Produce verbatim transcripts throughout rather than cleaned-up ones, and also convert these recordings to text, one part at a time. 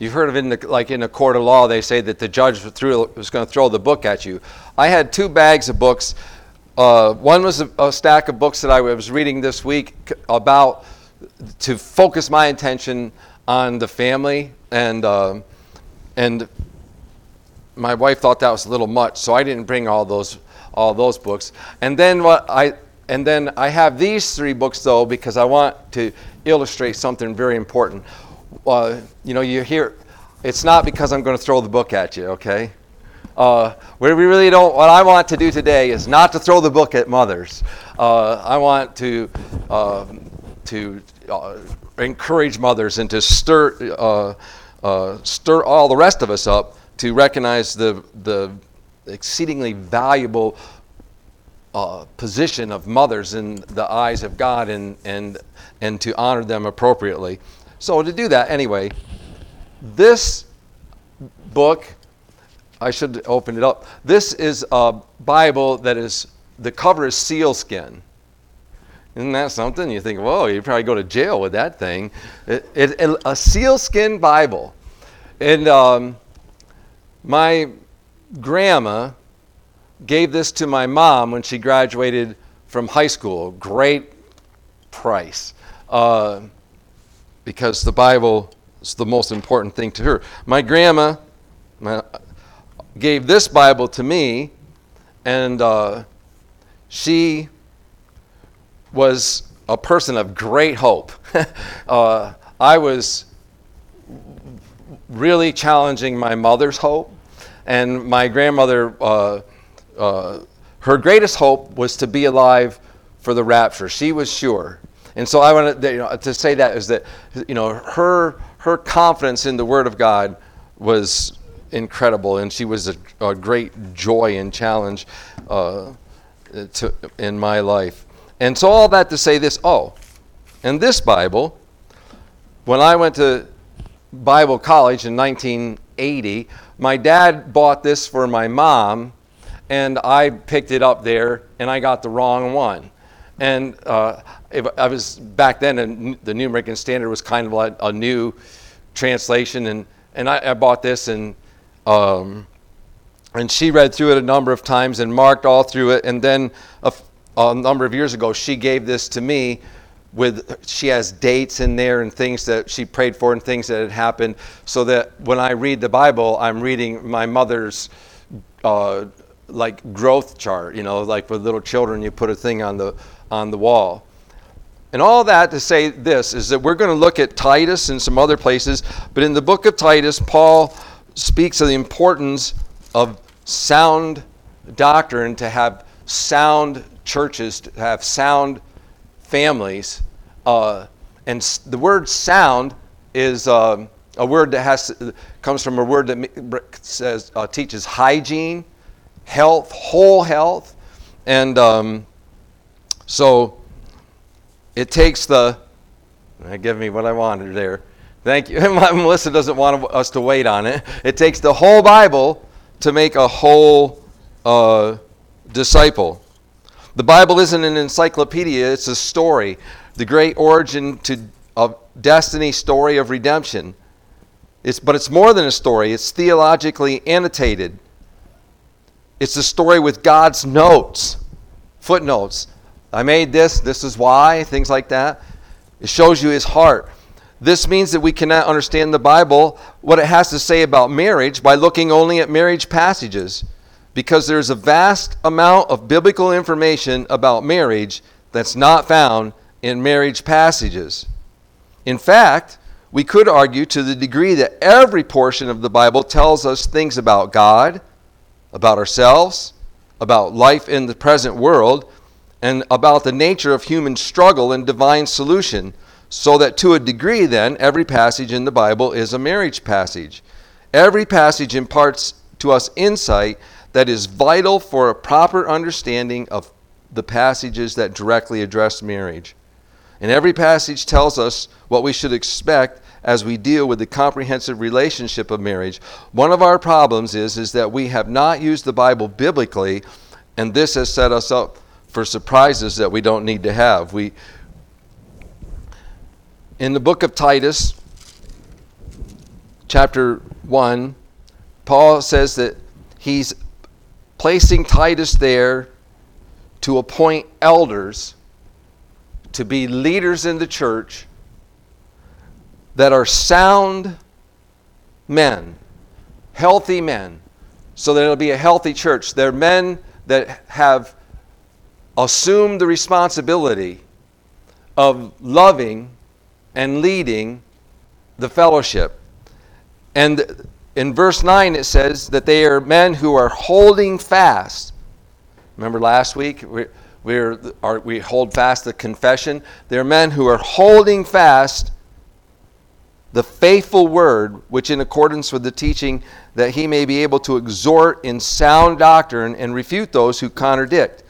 You've heard of in the, like in a court of law, they say that the judge threw, was going to throw the book at you. I had two bags of books. Uh, one was a, a stack of books that I was reading this week about to focus my attention on the family, and uh, and my wife thought that was a little much, so I didn't bring all those all those books. And then what I and then I have these three books though, because I want to illustrate something very important. Uh, you know, you hear, it's not because I'm going to throw the book at you, okay? Uh, we really don't, what I want to do today is not to throw the book at mothers. Uh, I want to uh, to uh, encourage mothers and to stir uh, uh, stir all the rest of us up to recognize the the exceedingly valuable uh, position of mothers in the eyes of God, and and and to honor them appropriately. So to do that, anyway, this book, I should open it up. This is a Bible that is, the cover is sealskin. Isn't that something? You think, whoa, you'd probably go to jail with that thing. It, it, it, a sealskin Bible. And um, my grandma gave this to my mom when she graduated from high school. Great price. Uh, because the Bible is the most important thing to her. My grandma my, gave this Bible to me, and uh, she was a person of great hope. uh, I was really challenging my mother's hope, and my grandmother, uh, uh, her greatest hope was to be alive for the rapture. She was sure. And so I wanted to, you know, to say that is that, you know, her her confidence in the Word of God was incredible, and she was a, a great joy and challenge uh, to, in my life. And so all that to say this, oh, and this Bible, when I went to Bible college in nineteen eighty, my dad bought this for my mom, and I picked it up there, and I got the wrong one. And uh, I was back then, and the New American Standard was kind of like a new translation, and and I, I bought this, and um, and she read through it a number of times and marked all through it, and then a, a number of years ago, she gave this to me. With she has dates in there and things that she prayed for and things that had happened, so that when I read the Bible, I'm reading my mother's uh, like growth chart, you know, like with little children, you put a thing on the on the wall. And all that to say this is that we're going to look at Titus and some other places, but in the book of Titus, Paul speaks of the importance of sound doctrine, to have sound churches, to have sound families. Uh, and the word sound is uh, a word that has comes from a word that says uh, teaches hygiene, health, whole health. And um, so it takes the, give me what I wanted there. Thank you. Melissa doesn't want us to wait on it. It takes the whole Bible to make a whole uh, disciple. The Bible isn't an encyclopedia, it's a story. The great origin to of destiny story of redemption. It's, but it's more than a story. It's theologically annotated. It's a story with God's notes, footnotes. I made this, this is why, things like that. It shows you his heart. This means that we cannot understand the Bible, what it has to say about marriage, by looking only at marriage passages. Because there's a vast amount of biblical information about marriage that's not found in marriage passages. In fact, we could argue to the degree that every portion of the Bible tells us things about God, about ourselves, about life in the present world, and about the nature of human struggle and divine solution, so that to a degree then, every passage in the Bible is a marriage passage. Every passage imparts to us insight that is vital for a proper understanding of the passages that directly address marriage. And every passage tells us what we should expect as we deal with the comprehensive relationship of marriage. One of our problems is, is that we have not used the Bible biblically, and this has set us up for surprises that we don't need to have. We, in the book of Titus, chapter one, Paul says that he's placing Titus there to appoint elders to be leaders in the church that are sound men, healthy men, so that it'll be a healthy church. They're men that have assumed the responsibility of loving and leading the fellowship. And in verse nine it says that they are men who are holding fast. Remember last week we we're, are, we hold fast the confession. They're men who are holding fast the faithful word, which in accordance with the teaching, that he may be able to exhort in sound doctrine and refute those who contradict.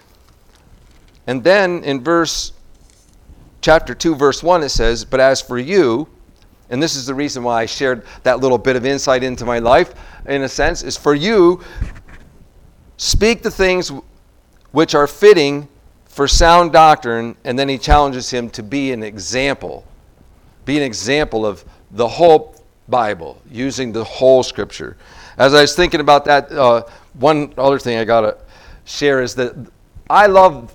And then in verse chapter two, verse one, it says, but as for you, and this is the reason why I shared that little bit of insight into my life, in a sense, is for you, speak the things which are fitting for sound doctrine. And then he challenges him to be an example. Be an example of the whole Bible, using the whole Scripture. As I was thinking about that, uh, one other thing I got to share is that I love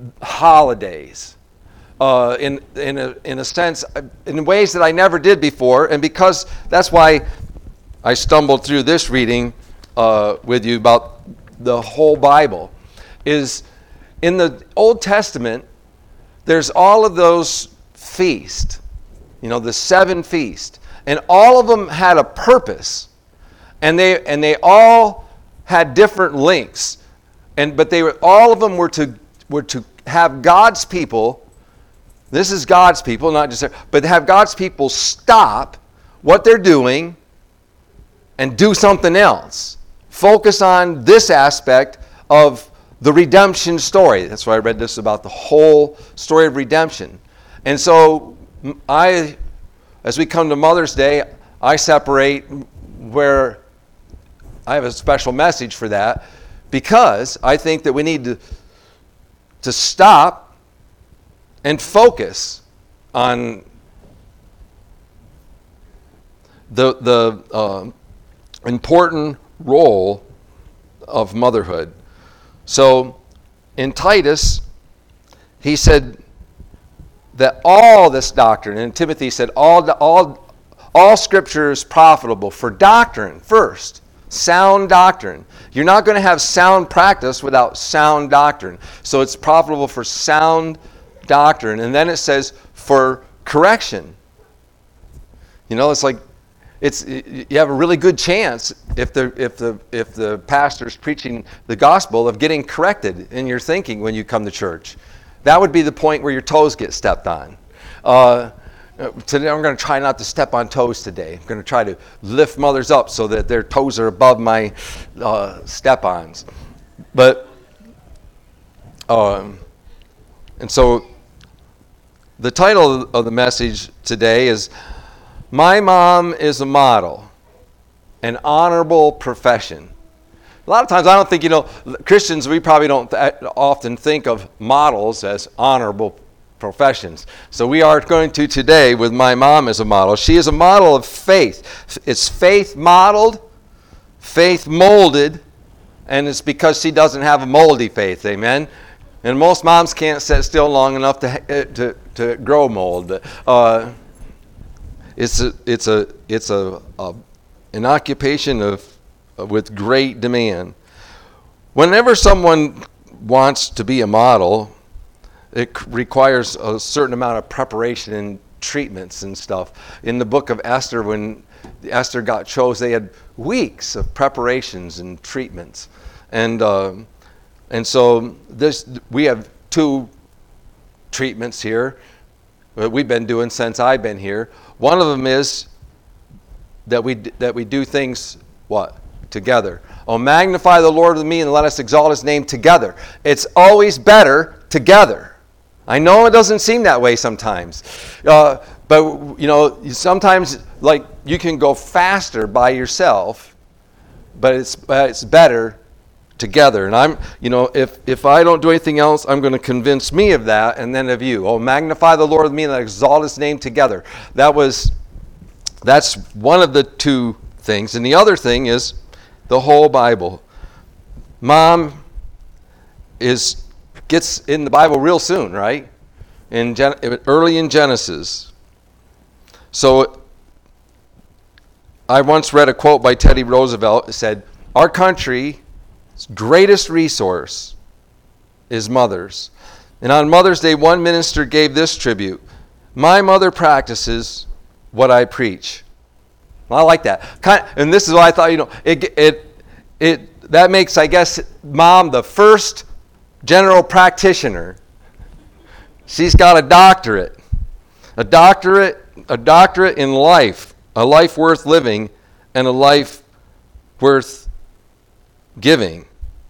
holidays. Uh, in in a, in a sense, in ways that I never did before, and because that's why I stumbled through this reading uh, with you about the whole Bible, is in the Old Testament, there's all of those feasts, you know, the seven feasts, and all of them had a purpose, and they and they all had different links, and but they were all of them were to were to have God's people. This is God's people, not just, but have God's people stop what they're doing and do something else. Focus on this aspect of the redemption story. That's why I read this about the whole story of redemption. And so I, as we come to Mother's Day, I separate where I have a special message for that, because I think that we need to, to stop and focus on the the uh, important role of motherhood. So in Titus, he said that all this doctrine, and Timothy said all all all Scripture is profitable for doctrine first, sound doctrine. You're not going to have sound practice without sound doctrine. So it's profitable for sound doctrine, and then it says for correction. You know, it's like it's you have a really good chance if the if the if the pastor's preaching the gospel of getting corrected in your thinking when you come to church. That would be the point where your toes get stepped on. Uh, today I'm going to try not to step on toes today. I'm going to try to lift mothers up so that their toes are above my uh, step-ons. But um, and so the title of the message today is My Mom is a Model, an Honorable Profession. A lot of times I don't think, you know, Christians, we probably don't th- often think of models as honorable professions. So we are going to today with My Mom as a model. She is a model of faith. It's faith modeled, faith molded, and it's because she doesn't have a moldy faith, amen? And most moms can't sit still long enough to to, to grow mold. Uh, it's a it's a it's a, a an occupation of uh, with great demand. Whenever someone wants to be a model, it c- requires a certain amount of preparation and treatments and stuff. In the book of Esther, when Esther got chose, they had weeks of preparations and treatments, and. Uh, And so this, we have two treatments here that we've been doing since I've been here. One of them is that we that we do things, what? Together. Oh, magnify the Lord with me and let us exalt his name together. It's always better together. I know it doesn't seem that way sometimes. Uh, but, you know, sometimes, like, you can go faster by yourself, but it's, uh, it's better together. And I'm, you know, if if I don't do anything else, I'm going to convince me of that, and then of you. Oh, magnify the Lord with me and exalt his name together. That was That's one of the two things. And the other thing is the whole Bible. Mom is gets in the Bible real soon, right? In Gen- early in Genesis. So I once read a quote by Teddy Roosevelt. It said, "Our country's greatest resource is mothers." And on Mother's Day, one minister gave this tribute: "My mother practices what I preach." Well, I like that. Kind of, and this is what I thought, you know, it it it that makes, I guess, Mom the first general practitioner. She's got a doctorate. A doctorate, a doctorate in life, a life worth living, and a life worth giving.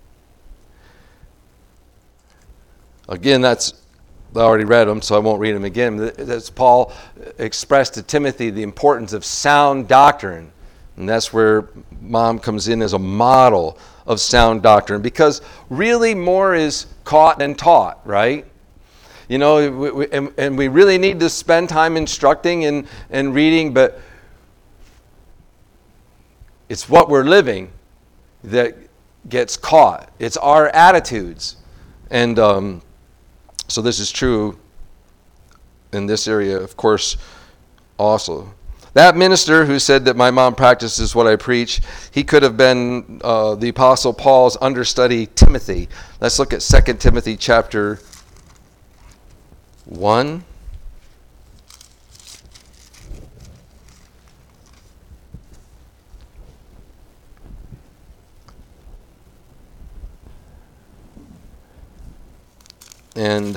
Again, that's, I already read them, so I won't read them again. That's Paul expressed to Timothy the importance of sound doctrine. And that's where Mom comes in as a model of sound doctrine. Because really more is caught than taught, right? You know, we, we, and, and we really need to spend time instructing and, and reading, but it's what we're living that gets caught. It's our attitudes. And um, so this is true in this area, of course, also. That minister who said that my mom practices what I preach, he could have been uh, the Apostle Paul's understudy, Timothy. Let's look at Second Timothy chapter one. And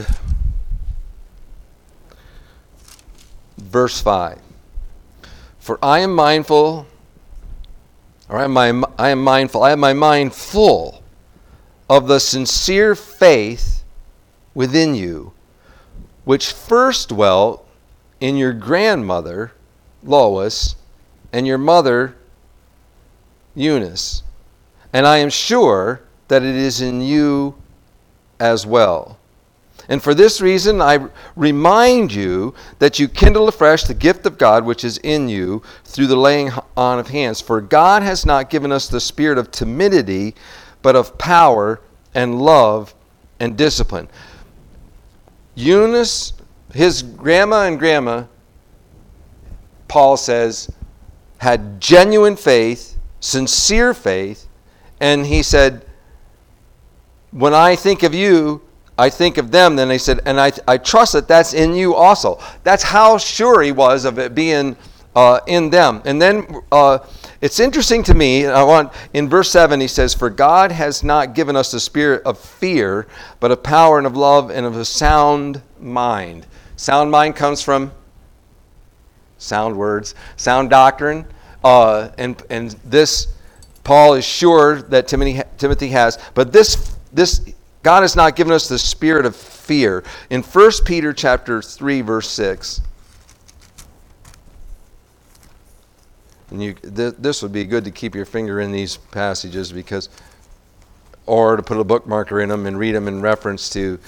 verse five. For I am mindful, or I am, my, I am mindful, I have my mind full of the sincere faith within you, which first dwelt in your grandmother, Lois, and your mother, Eunice. And I am sure that it is in you as well. And for this reason, I remind you that you kindle afresh the gift of God which is in you through the laying on of hands. For God has not given us the spirit of timidity, but of power and love and discipline. Eunice, his grandma and grandma, Paul says, had genuine faith, sincere faith, and he said, when I think of you, I think of them. Then they said, and I I trust that that's in you also. That's how sure he was of it being uh, in them. And then uh, it's interesting to me, I want, in verse seven he says, for God has not given us the spirit of fear, but of power and of love and of a sound mind. Sound mind comes from sound words, sound doctrine. Uh, and, and this, Paul is sure that Timothy, Timothy has. But this this God has not given us the spirit of fear. In First Peter chapter three, verse six, and you, th- this would be good to keep your finger in these passages, because, or to put a bookmarker in them and read them in reference to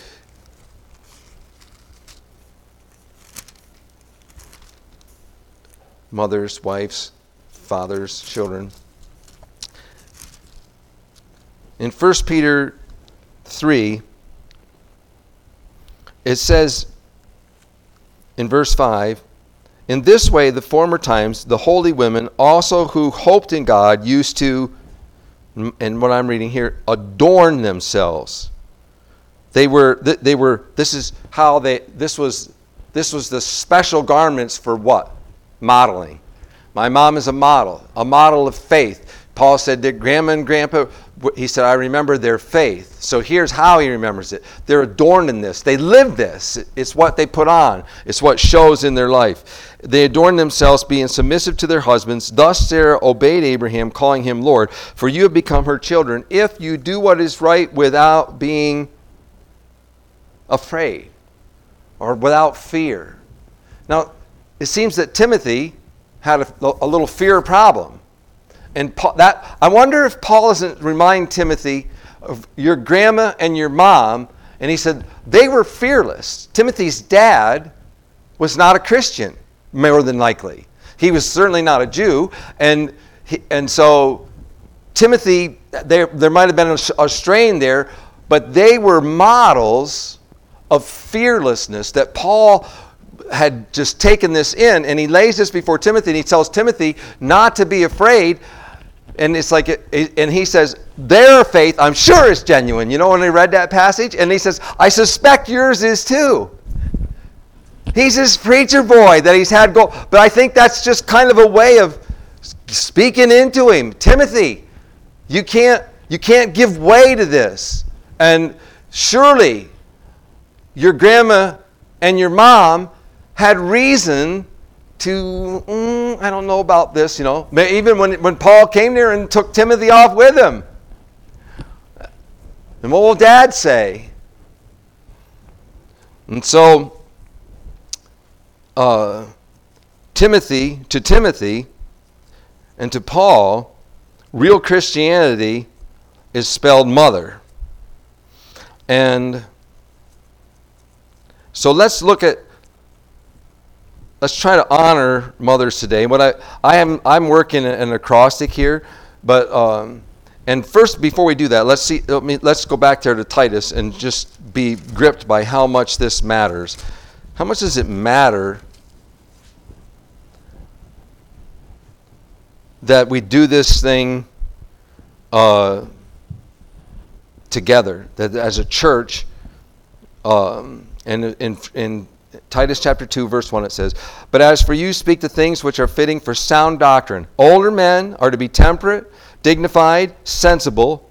mothers, wives, fathers, children. In First Peter three, it says in verse five, in this way the former times the holy women also who hoped in God used to, and what I'm reading here, adorn themselves. They were they were this is how they this was this was the special garments for what? Modeling. My mom is a model, a model of faith. Paul said that grandma and grandpa, he said, I remember their faith. So here's how he remembers it. They're adorned in this. They live this. It's what they put on. It's what shows in their life. They adorn themselves, being submissive to their husbands. Thus Sarah obeyed Abraham, calling him Lord. For you have become her children, if you do what is right without being afraid or without fear. Now, it seems that Timothy had a, a little fear problem. And Paul, that I wonder if Paul doesn't remind Timothy of your grandma and your mom. And he said they were fearless. Timothy's dad was not a Christian, more than likely. He was certainly not a Jew. And he, and so Timothy, there, there might have been a, a strain there, but they were models of fearlessness that Paul had just taken this in, and he lays this before Timothy, and he tells Timothy not to be afraid. And it's like, it, it, and he says, their faith, I'm sure, is genuine. You know, when I read that passage, and he says, I suspect yours is too. He's this preacher boy that he's had go, but I think that's just kind of a way of speaking into him. Timothy, you can't, you can't give way to this. And surely your grandma and your mom had reason to, mm, I don't know about this, you know. Even when, when Paul came there and took Timothy off with him. And what will Dad say? And so, uh, Timothy, to Timothy and to Paul, real Christianity is spelled mother. And so let's look at, let's try to honor mothers today. What I, I am, I'm working an acrostic here, but um, and first, before we do that, let's see. Let me, let's go back there to Titus and just be gripped by how much this matters. How much does it matter that we do this thing uh, together? That as a church, um, and in in Titus chapter two, verse one, it says, but as for you, speak the things which are fitting for sound doctrine. Older men are to be temperate, dignified, sensible,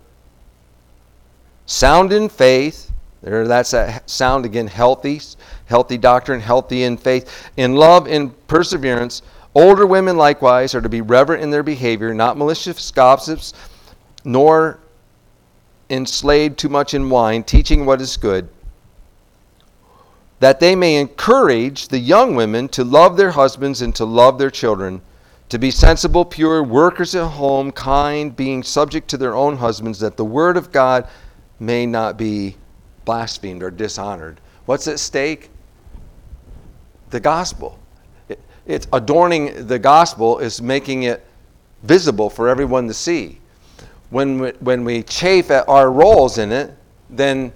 sound in faith. There, that's that sound again, healthy, healthy doctrine, healthy in faith, in love, in perseverance. Older women likewise are to be reverent in their behavior, not malicious gossips, nor enslaved too much in wine, teaching what is good, that they may encourage the young women to love their husbands and to love their children, to be sensible, pure, workers at home, kind, being subject to their own husbands, that the word of God may not be blasphemed or dishonored. What's at stake? The gospel. It, it's adorning the gospel is making it visible for everyone to see. When we, when we chafe at our roles in it, then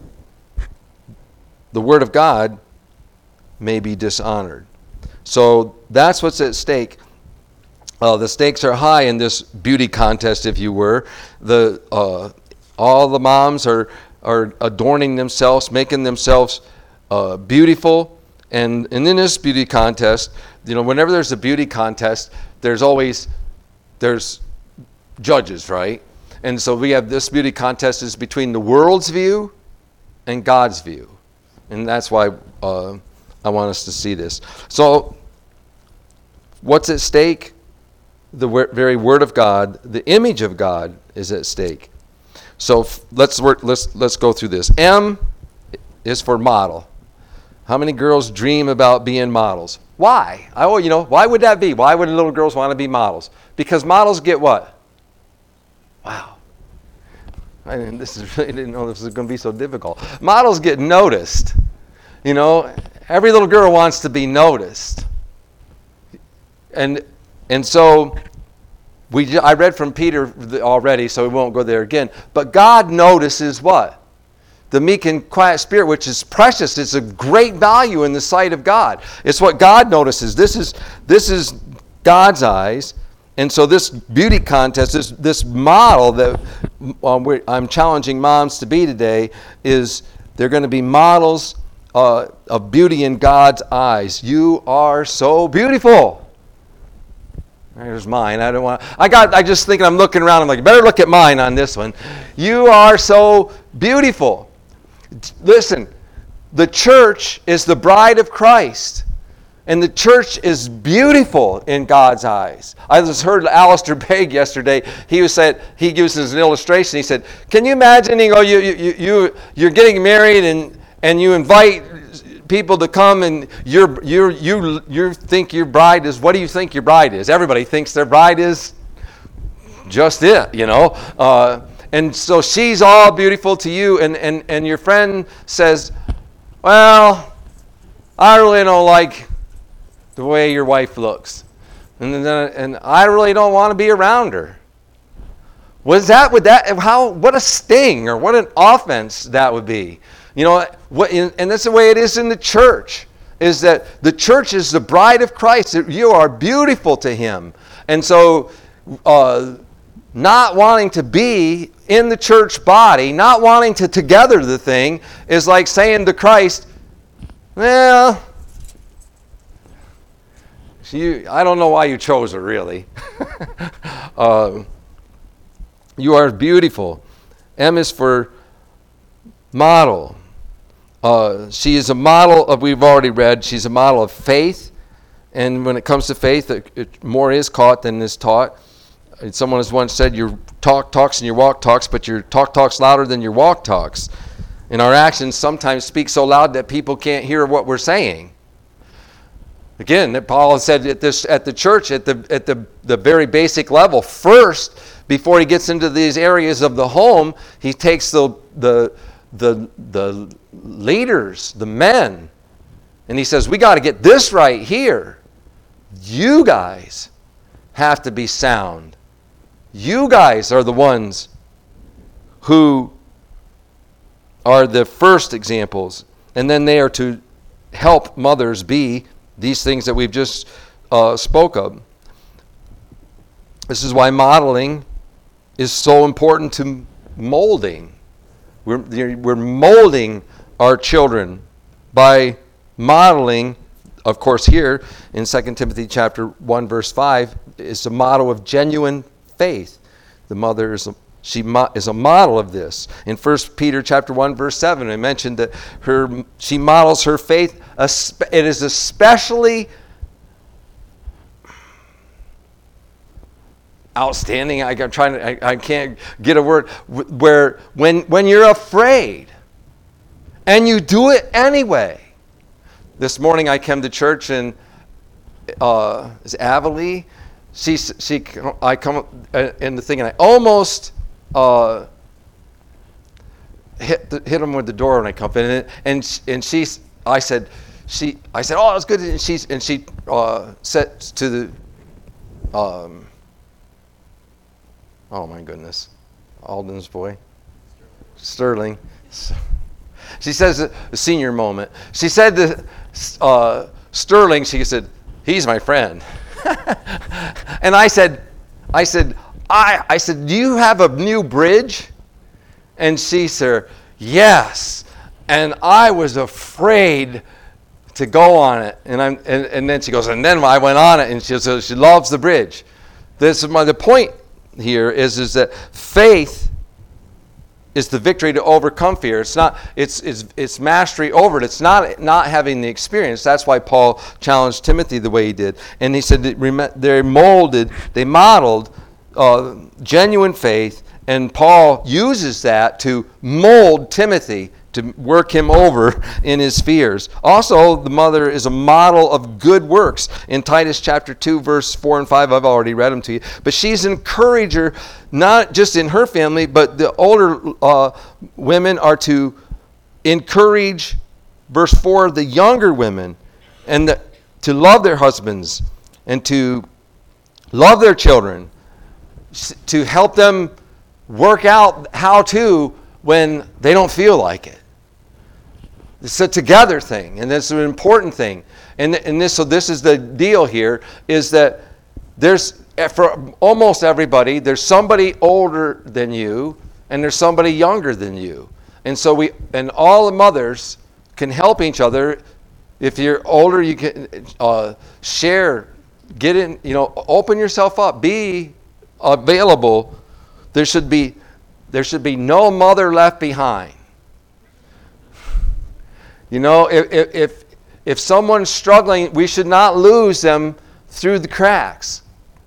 the word of God may be dishonored. So that's what's at stake. Uh, the stakes are high in this beauty contest, if you were. The uh, all the moms are are adorning themselves, making themselves uh, beautiful. And, and in this beauty contest, you know, whenever there's a beauty contest, there's always there's judges, right? And so we have this beauty contest is between the world's view and God's view. And that's why uh, I want us to see this. So, what's at stake? The w- very Word of God, the image of God, is at stake. So f- let's work. Let's let's go through this. M is for model. How many girls dream about being models? Why? I, you know, why would that be? Why would little girls want to be models? Because models get what? Wow. I didn't, this is really didn't know this was going to be so difficult. Models get noticed. You know, every little girl wants to be noticed. And and so we I read from Peter already, so we won't go there again. But God notices what? The meek and quiet spirit, which is precious. It's a great value in the sight of God. It's what God notices. This is this is God's eyes. And so this beauty contest, this, this model that um, I'm challenging moms to be today, is they're going to be models uh, of beauty in God's eyes. You are so beautiful. There's mine. I don't want. I got. I just thinking. I'm looking around. I'm like, better look at mine on this one. You are so beautiful. Listen, the church is the bride of Christ. And the church is beautiful in God's eyes. I just heard Alistair Begg yesterday. He was said he gives us an illustration. He said, "Can you imagine? You know, you you you you're getting married and and you invite people to come and you're you you you think your bride is. What do you think your bride is? Everybody thinks their bride is just it, you know. Uh, and so she's all beautiful to you, and and and your friend says, well, I really don't like the way your wife looks. And then, and I really don't want to be around her. Was that, would that, how, what a sting or what an offense that would be. You know, what, and that's the way it is in the church, is that the church is the bride of Christ. You are beautiful to Him. And so, uh, not wanting to be in the church body, not wanting to together the thing, is like saying to Christ, well, you, I don't know why you chose her, really. uh, you are beautiful. M is for model. Uh, she is a model of, we've already read, she's a model of faith. And when it comes to faith, it, it, more is caught than is taught. And someone has once said, your talk talks and your walk talks, but your talk talks louder than your walk talks. And our actions sometimes speak so loud that people can't hear what we're saying. Again, Paul said at this at the church, at the at the, the very basic level, first, before he gets into these areas of the home, he takes the the the the leaders, the men, and he says, we got to get this right here. You guys have to be sound. You guys are the ones who are the first examples. And then they are to help mothers be these things that we've just uh, spoke of. This is why modeling is so important to molding. We're, we're molding our children by modeling. Of course, here in Second Timothy chapter one, verse five, is a model of genuine faith. The mother is a, she mo- is a model of this. In First Peter chapter one, verse seven, I mentioned that her she models her faith. It is especially outstanding. I, I'm trying to. I, I can't get a word. Where when when you're afraid, and you do it anyway. This morning I came to church and uh, is Avalee. She she I come in the thing and I almost uh, hit the, hit him with the door when I come in and and, and she I said she I said oh it's good and she and she uh, said to the um, oh my goodness, Alden's boy, Sterling. She says a senior moment. She said to uh, Sterling, she said, "He's my friend." And I said, I said, I, I said, "Do you have a new bridge?" And she said, "Yes." And I was afraid to go on it. And I'm, and, and then she goes, and then I went on it, and she says she loves the bridge. This is my the point here is is that faith is the victory to overcome fear. It's not. It's it's it's mastery over it. It's not not having the experience. That's why Paul challenged Timothy the way he did. And he said that they molded, they modeled uh, genuine faith. And Paul uses that to mold Timothy, to work him over in his fears. Also, the mother is a model of good works. In Titus chapter two, verse four and five, I've already read them to you. But she's an encourager, not just in her family, but the older uh, women are to encourage, verse four, the younger women, and the, to love their husbands, and to love their children, to help them work out how to when they don't feel like it. It's a together thing, and it's an important thing. And, and this, so this is the deal here, is that there's, for almost everybody, there's somebody older than you, and there's somebody younger than you. And so we, and all the mothers can help each other. If you're older, you can uh, share, get in, you know, open yourself up, be available. There should be, there should be no mother left behind. You know, if, if if someone's struggling, we should not lose them through the cracks.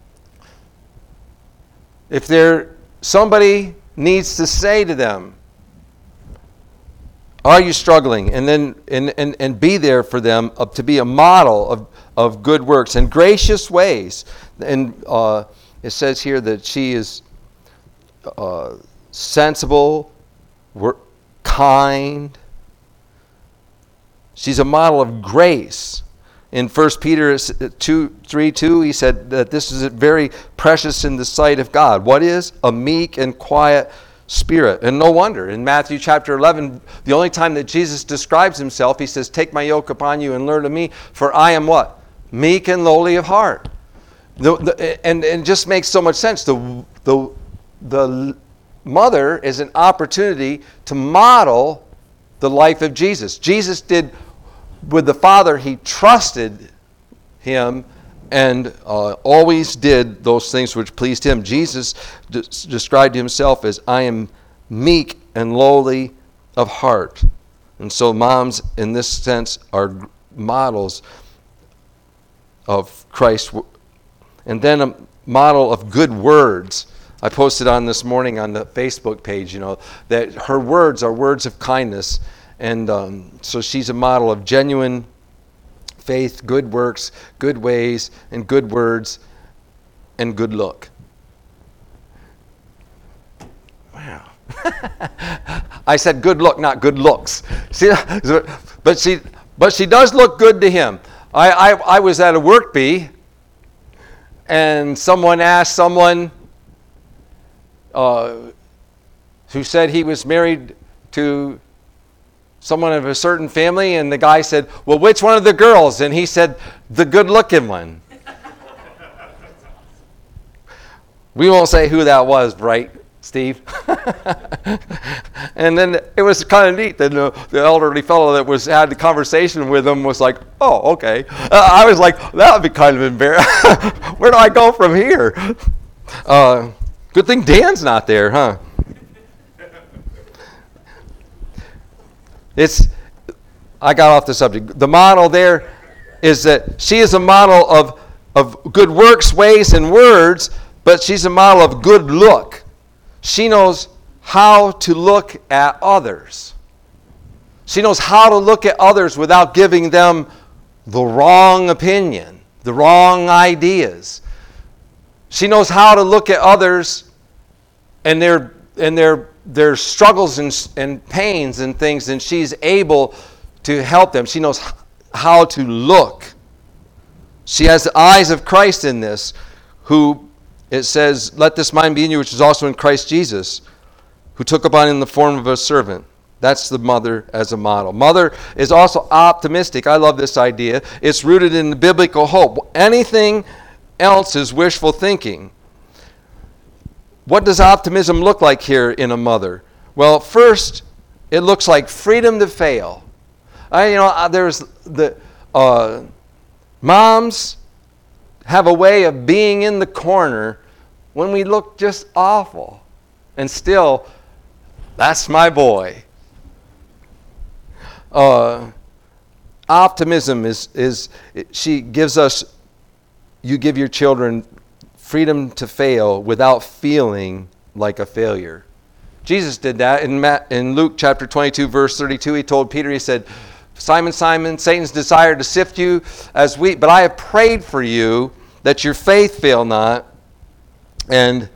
If there somebody needs to say to them, "Are you struggling?" and then and and, and be there for them, uh, to be a model of, of good works and gracious ways. And uh, it says here that she is uh, sensible, kind. She's a model of grace. In First Peter two, three, two, he said that this is very precious in the sight of God. What is? A meek and quiet spirit. And no wonder. In Matthew chapter eleven, the only time that Jesus describes himself, he says, take my yoke upon you and learn of me, for I am what? Meek and lowly of heart. The, the, and, and it just makes so much sense. The, the, the mother is an opportunity to model the life of Jesus. Jesus did with the Father, he trusted him and uh, always did those things which pleased him. Jesus d- described himself as, I am meek and lowly of heart. And so moms, in this sense, are models of Christ. And then a model of good words. I posted on this morning on the Facebook page, you know, that her words are words of kindness. And um, so she's a model of genuine faith, good works, good ways, and good words, and good look. Wow. I said good look, not good looks. See, but she, but she does look good to him. I, I, I was at a work bee, and someone asked someone uh, who said he was married to someone of a certain family, and the guy said, well, which one of the girls? And he said, the good-looking one. We won't say who that was, right, Steve? And then it was kind of neat that the, the elderly fellow that was had the conversation with him was like, oh, okay. Uh, I was like, that would be kind of embarrassing. Where do I go from here? Uh, good thing Dan's not there, huh? It's, I got off the subject. The model there is that she is a model of, of good works, ways, and words, but she's a model of good look. She knows how to look at others. She knows how to look at others without giving them the wrong opinion, the wrong ideas. She knows how to look at others and their and their their struggles and, and pains and things, and she's able to help them. She knows how to look. She has the eyes of Christ in this, who, it says, let this mind be in you, which is also in Christ Jesus, who took upon him the form of a servant. That's the mother as a model. Mother is also optimistic. I love this idea. It's rooted in the biblical hope. Anything else is wishful thinking. What does optimism look like here in a mother? Well, first, it looks like freedom to fail. I, you know, there's the uh, moms have a way of being in the corner when we look just awful, and still, that's my boy. Uh, optimism is is she gives us. You give your children freedom to fail without feeling like a failure. Jesus did that in, Matt, in Luke chapter twenty-two, verse thirty-two. He told Peter, he said, Simon, Simon, Satan's desired to sift you as wheat, but I have prayed for you that your faith fail not. And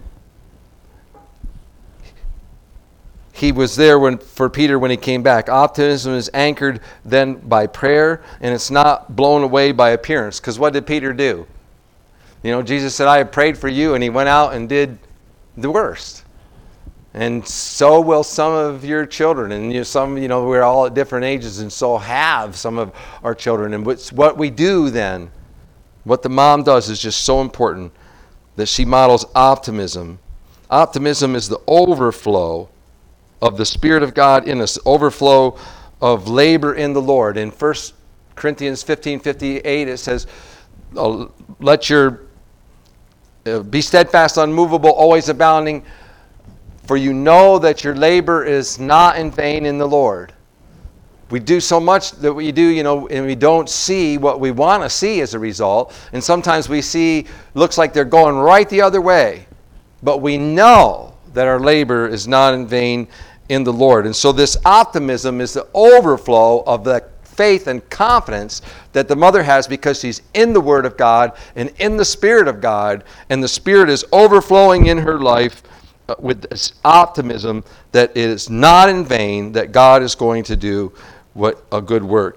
he was there when, for Peter when he came back. Optimism is anchored then by prayer, and it's not blown away by appearance. Because what did Peter do? You know, Jesus said, I have prayed for you, and he went out and did the worst. And so will some of your children. And you know, some, you know, we're all at different ages, and so have some of our children. And what's, what we do then, what the mom does is just so important, that she models optimism. Optimism is the overflow of the Spirit of God in us, overflow of labor in the Lord. In First Corinthians fifteen fifty-eight, it says, uh, let your uh, be steadfast, unmovable, always abounding, for you know that your labor is not in vain in the Lord. We do so much that we do, you know, and we don't see what we want to see as a result. And sometimes we see, looks like they're going right the other way. But we know that our labor is not in vain in the Lord. And so this optimism is the overflow of the faith and confidence that the mother has because she's in the Word of God and in the Spirit of God. And the Spirit is overflowing in her life with this optimism that it is not in vain, that God is going to do what a good work.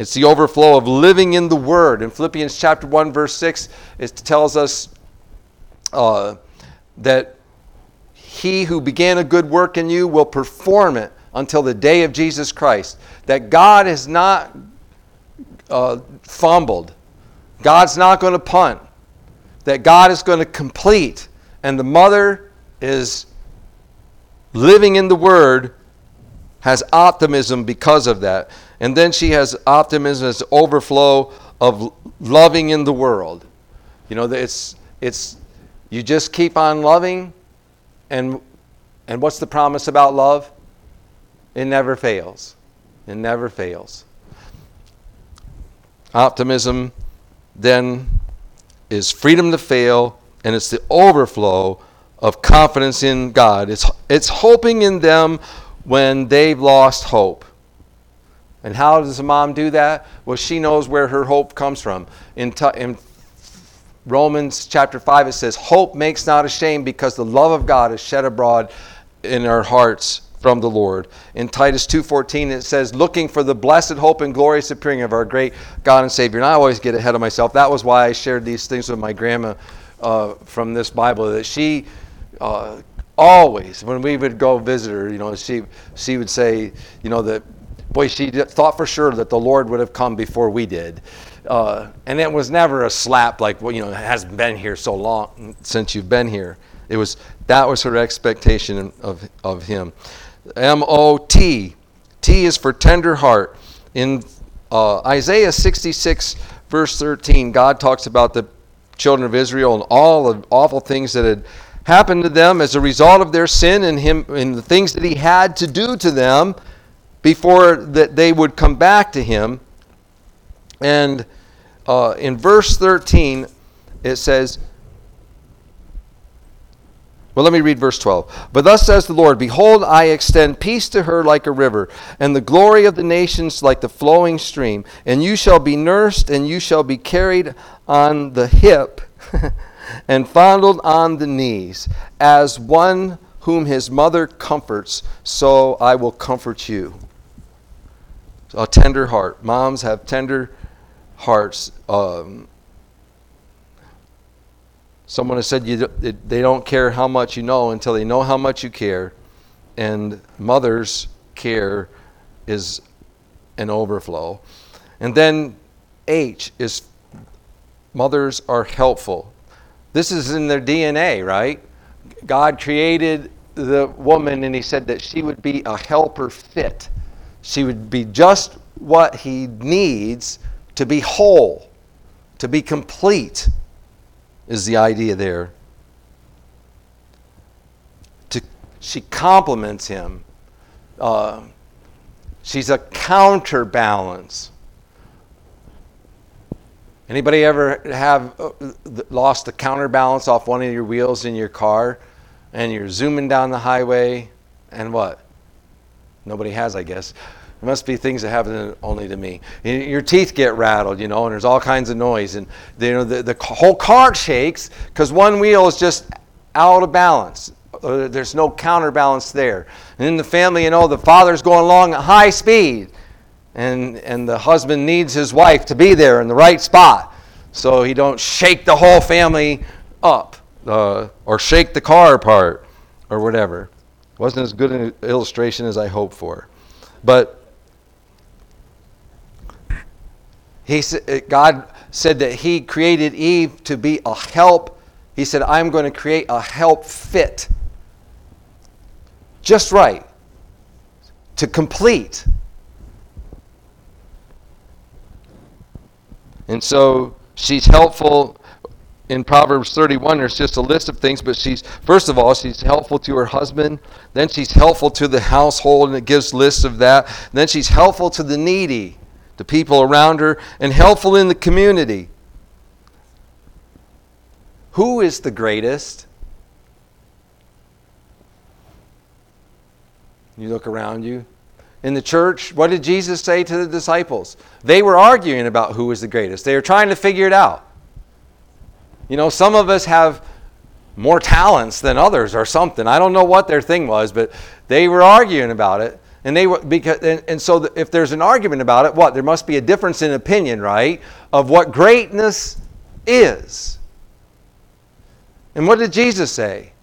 It's the overflow of living in the Word. In Philippians chapter one, verse six, it tells us uh, that he who began a good work in you will perform it until the day of Jesus Christ. That God is not uh, fumbled. God's not going to punt. That God is going to complete. And the mother is living in the Word, has optimism because of that. And then she has optimism as overflow of loving in the world. You know, it's it's you just keep on loving, and and what's the promise about love? It never fails. It never fails. Optimism then is freedom to fail, and it's the overflow of confidence in God. It's it's hoping in them when they've lost hope. And how does a mom do that? Well, she knows where her hope comes from. In, t- in Romans chapter five, it says, hope makes not ashamed, because the love of God is shed abroad in our hearts from the Lord. In Titus two fourteen, it says, looking for the blessed hope and glorious appearing of our great God and Savior. And I always get ahead of myself. That was why I shared these things with my grandma uh, from this Bible, that she uh, always, when we would go visit her, you know, she she would say, you know, that, boy, she thought for sure that the Lord would have come before we did. Uh, and it was never a slap like, well, you know, it hasn't been here so long since you've been here. It was, that was her expectation of, of him. M O T. T is for tender heart. In uh, Isaiah sixty-six, verse thirteen, God talks about the children of Israel and all the awful things that had happened to them as a result of their sin, and him and the things that he had to do to them before that they would come back to him. And uh, in verse thirteen, it says, well, let me read verse twelve. But thus says the Lord, behold, I extend peace to her like a river, and the glory of the nations like the flowing stream. And you shall be nursed, and you shall be carried on the hip, and fondled on the knees, as one whom his mother comforts, so I will comfort you. A tender heart. Moms have tender hearts. Um, someone has said you, they don't care how much you know until they know how much you care. And mother's care is an overflow. And then H is mothers are helpful. This is in their D N A, right? God created the woman, and he said that she would be a helper fit. She would be just what he needs to be whole, to be complete, is the idea there. To, she complements him. Uh, she's a counterbalance. Anybody ever have uh, lost the counterbalance off one of your wheels in your car, and you're zooming down the highway, and what? Nobody has, I guess. There must be things that happen only to me. Your teeth get rattled, you know, and there's all kinds of noise. And you know, the, the whole car shakes because one wheel is just out of balance. Uh, there's no counterbalance there. And in the family, you know, the father's going along at high speed. And, and the husband needs his wife to be there in the right spot so he don't shake the whole family up uh, or shake the car apart or whatever. Wasn't as good an illustration as I hoped for. But he God said that he created Eve to be a help. He said, I'm going to create a help fit. Just right. To complete. And so she's helpful. In Proverbs thirty-one, there's just a list of things, but she's, first of all, she's helpful to her husband. Then she's helpful to the household, and it gives lists of that. Then she's helpful to the needy, the people around her, and helpful in the community. Who is the greatest? You look around you. In the church, what did Jesus say to the disciples? They were arguing about who was the greatest. They were trying to figure it out. You know, some of us have more talents than others or something. I don't know what their thing was, but they were arguing about it. And they were because and, and so the, if there's an argument about it, what? There must be a difference in opinion, right? Of what greatness is. And what did Jesus say?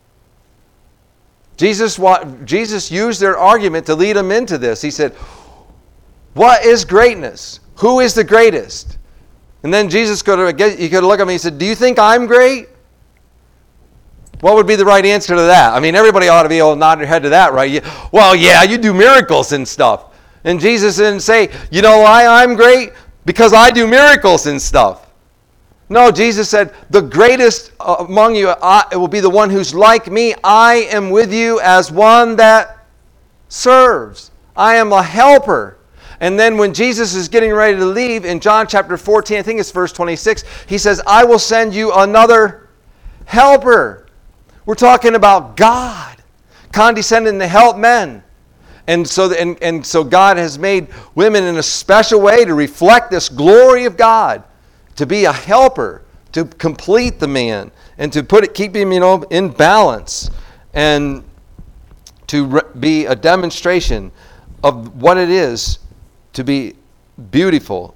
Jesus Jesus used their argument to lead them into this. He said, "What is greatness? Who is the greatest?" And then Jesus could have, he could look at me and said, "Do you think I'm great?" What would be the right answer to that? I mean, everybody ought to be able to nod their head to that, right? Well, yeah, you do miracles and stuff. And Jesus didn't say, "You know why I'm great? Because I do miracles and stuff." No, Jesus said, "The greatest among you I, it will be the one who's like me. I am with you as one that serves. I am a helper." And then when Jesus is getting ready to leave in John chapter fourteen, I think it's verse twenty-six, he says, "I will send you another helper." We're talking about God condescending to help men. And so, and, and so God has made women in a special way to reflect this glory of God, to be a helper, to complete the man, and to put it, keep him, you know, in balance, and to re- be a demonstration of what it is to be beautiful,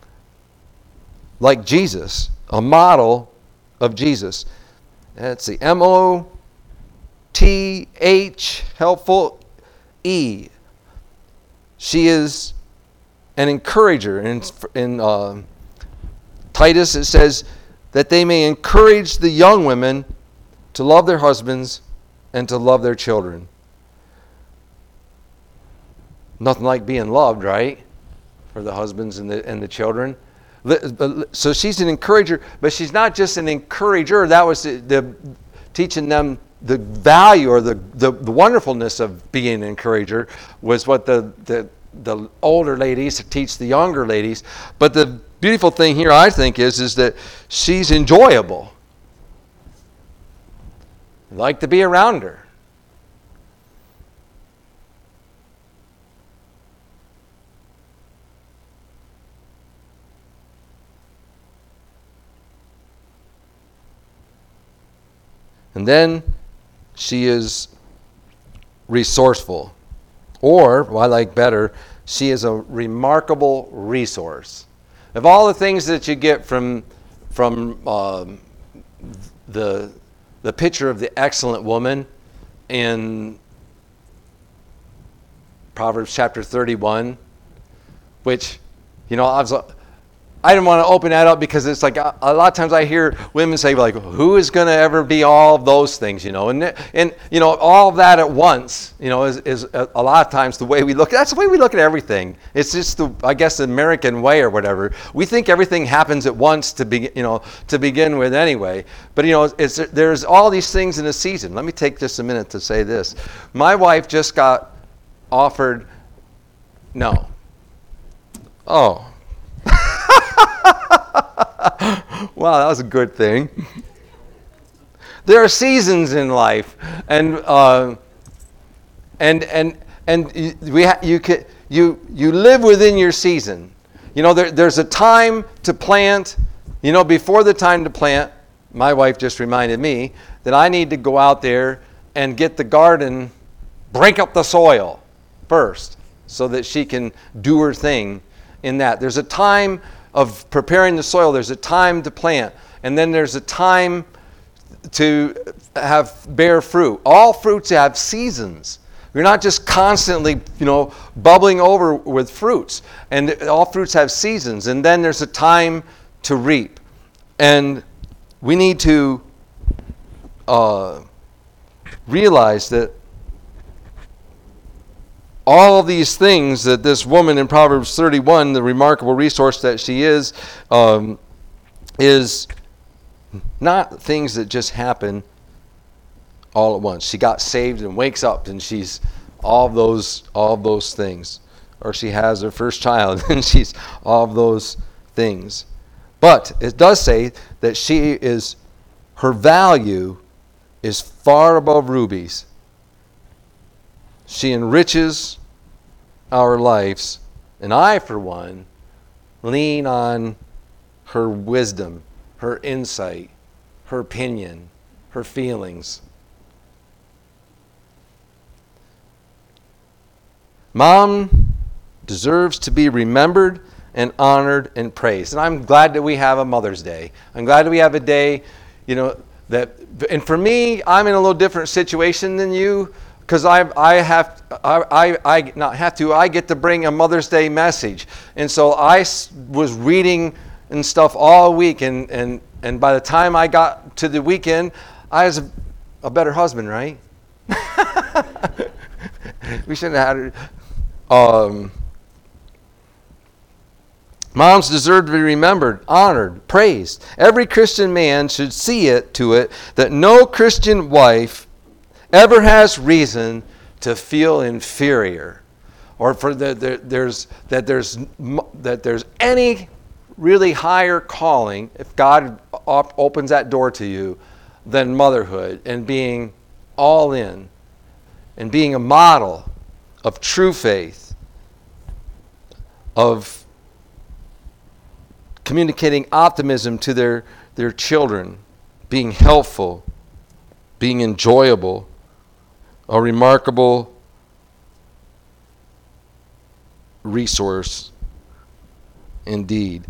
like Jesus, a model of Jesus. Let's see, M O T H, helpful, E. She is an encourager. In, in uh, Titus it says that they may encourage the young women to love their husbands and to love their children. Nothing like being loved, right? For the husbands and the, and the children. So she's an encourager, but she's not just an encourager. That was the, the teaching them the value or the, the, the wonderfulness of being an encourager was what the, the the older ladies teach the younger ladies. But the beautiful thing here, I think, is is that she's enjoyable. I like to be around her. And then she is resourceful. Or, well, I like better, she is a remarkable resource. Of all the things that you get from from um, the the picture of the excellent woman in Proverbs chapter thirty-one, which, you know, I was I didn't want to open that up because it's like a, a lot of times I hear women say, like, who is going to ever be all of those things, you know? And, and you know, all of that at once, you know, is, is a, a lot of times the way we look. That's the way we look at everything. It's just, the, I guess, the American way or whatever. We think everything happens at once to be, you know, to begin with anyway. But, you know, it's, there's all these things in a season. Let me take just a minute to say this. My wife just got offered, no. Oh. Wow, that was a good thing. There are seasons in life, and uh, and and and we ha- you can you you live within your season. You know, there, there's a time to plant. You know, before the time to plant, my wife just reminded me that I need to go out there and get the garden, break up the soil first, so that she can do her thing in that. There's a time of preparing the soil. There's a time to plant. And then there's a time to have bear fruit. All fruits have seasons. You're not just constantly, you know, bubbling over with fruits. And all fruits have seasons. And then there's a time to reap. And we need to uh, realize that all of these things that this woman in Proverbs thirty-one, the remarkable resource that she is, um, is not things that just happen all at once. She got saved and wakes up and she's all of those, all of those things. Or she has her first child and she's all of those things. But it does say that she is, her value is far above rubies. She enriches our lives, and I, for one, lean on her wisdom, her insight, her opinion, her feelings. Mom deserves to be remembered and honored and praised. And I'm glad that we have a Mother's Day. I'm glad that we have a day, you know, that, and for me, I'm in a little different situation than you, because I I have I, I I not have to I get to bring a Mother's Day message, and so I was reading and stuff all week, and and and by the time I got to the weekend, I was a, a better husband, right? We shouldn't have had it. Um, Moms deserve to be remembered, honored, praised. Every Christian man should see it to it that no Christian wife ever has reason to feel inferior, or for the, the, there's that there's that there's any really higher calling, if God op- opens that door to you, than motherhood and being all in and being a model of true faith, of communicating optimism to their, their children, being helpful, being enjoyable, a remarkable resource indeed.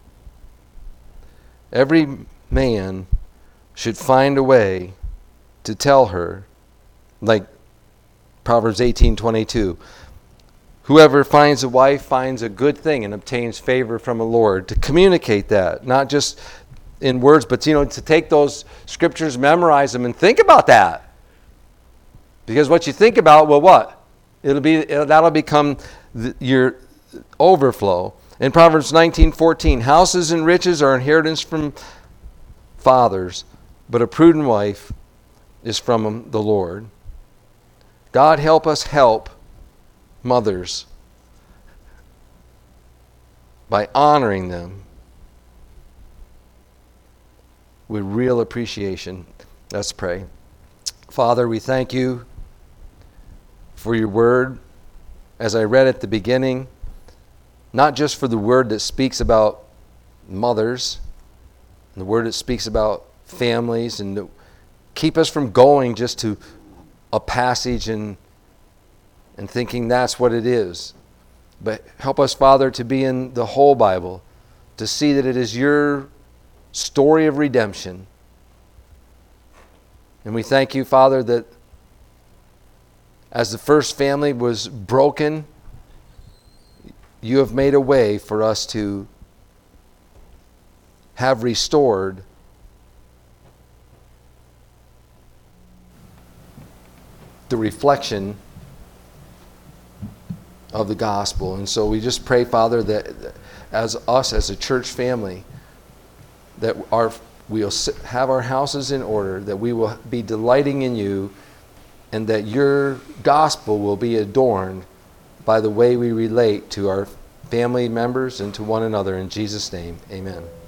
Every man should find a way to tell her, like Proverbs eighteen twenty-two, whoever finds a wife finds a good thing and obtains favor from the Lord. To communicate that, not just in words, but you know, to take those scriptures, memorize them, and think about that. Because what you think about, well, what? It'll be it'll, that'll become the, your overflow. In Proverbs nineteen fourteen, houses and riches are inheritance from fathers, but a prudent wife is from the Lord. God help us help mothers by honoring them with real appreciation. Let's pray. Father, we thank you for your word, as I read at the beginning, not just for the word that speaks about mothers, the word that speaks about families, and to keep us from going just to a passage and and thinking that's what it is. But help us, Father, to be in the whole Bible, to see that it is your story of redemption. And we thank you, Father, that as the first family was broken, you have made a way for us to have restored the reflection of the gospel. And so we just pray, Father, that as us as a church family, that our we'll have our houses in order, that we will be delighting in you, and that your gospel will be adorned by the way we relate to our family members and to one another. In Jesus' name, amen.